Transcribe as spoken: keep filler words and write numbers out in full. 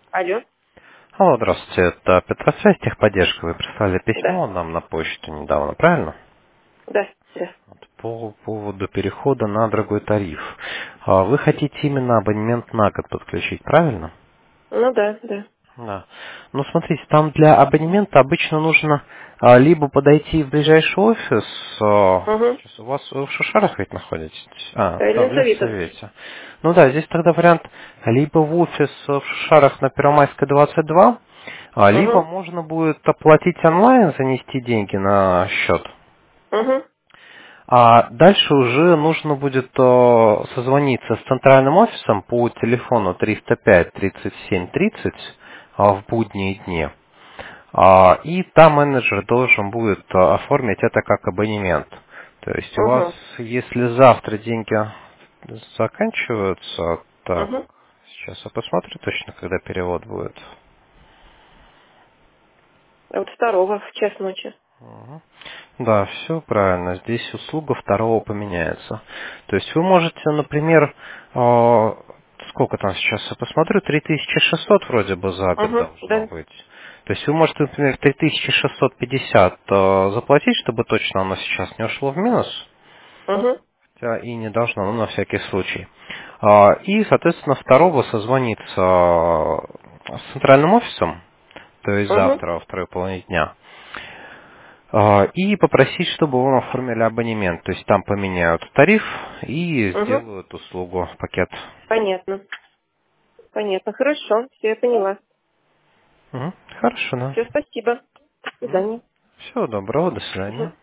Алло. Алло, здравствуйте, это Петросвязь, техподдержка. Вы прислали Да. письмо нам на почту недавно, правильно? Да. Да. Вот, по поводу перехода на другой тариф. А, Вы хотите именно абонемент на год подключить, правильно? Ну да, да. Да. Ну, смотрите, там для абонемента обычно нужно а, либо подойти в ближайший офис, а, Угу. сейчас у вас вы в Шушарах ведь находитесь? А, да, в Ленсовета. Ленсовете. Ну да, здесь тогда вариант либо в офис в Шушарах на Первомайской двадцать два, а, либо Угу. можно будет оплатить онлайн, занести деньги на счет. Угу. А дальше уже нужно будет э, созвониться с центральным офисом по телефону триста пять тридцать семь тридцать а, в будние дни. А, и там менеджер должен будет э, оформить это как абонемент. То есть у вас, Угу. если завтра деньги заканчиваются, так, Угу. сейчас я посмотрю точно, когда перевод будет. А вот второго в час ночи. Мгм. Да, все правильно. Здесь услуга второго поменяется. То есть вы можете, например, э, сколько там сейчас, я посмотрю, три тысячи шестьсот вроде бы за год Угу. должно Да. быть. То есть вы можете, например, три тысячи шестьсот пятьдесят э, заплатить, чтобы точно оно сейчас не ушло в минус. Угу. Хотя и не должно, но на всякий случай. А, И, соответственно, второго созвониться э, с центральным офисом, то есть Угу. завтра во второй половине дня. А, И попросить, чтобы вам оформили абонемент. То есть там поменяют тариф и Угу. сделают услугу, пакет. Понятно. Понятно. Хорошо. Все, я поняла. Мгм. Хорошо, да. Все, спасибо. До свидания. Всего доброго, до Мгм. свидания.